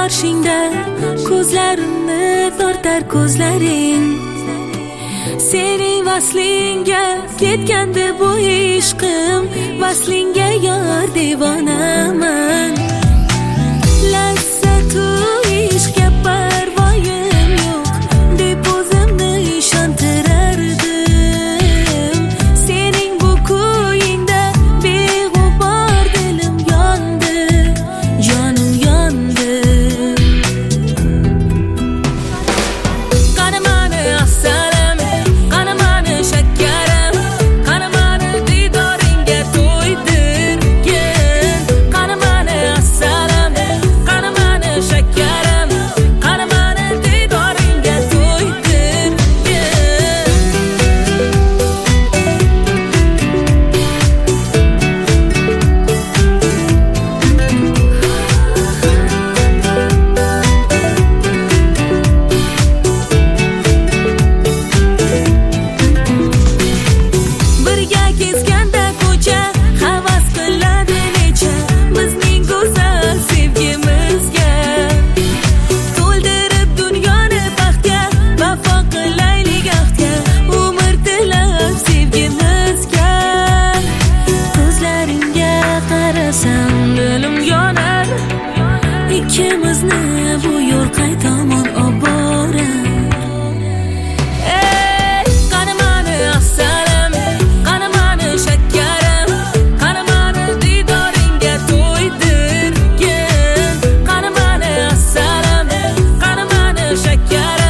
qarshingda ko'zlarimni tortar ko'zlaring. Sening vaslingga ketgandi bu ishqim, vaslingga yor devonaman. Lazzatu ishqga parvoyim yo'q deb o'zimni ishontirardim. Sening bu kuyingda beg'ubor dilim yondi, jonim yondi. Qani mani assalam, qani mani shakkaram, qani mani didoringga to'ydirgin. Qani mani assalam, qani mani shakkaram, qani mani didoringga to'ydirgin. Birga kezganda ko'cha havas qiladi necha bizning go'zal sevgimizga. To'ldirib dunyoni baxtga, vafo qilaylik ahdga, umr tilab sevgimizga. Ko'zlaringga qarasam dilim yonar, ikkimizni bu yo'l qay tomon olib borar. Qani mani assalam, qani mani shakkaram, qani mani didoringga to'ydirgin. Qani mani assalam, qani mani shakkaram.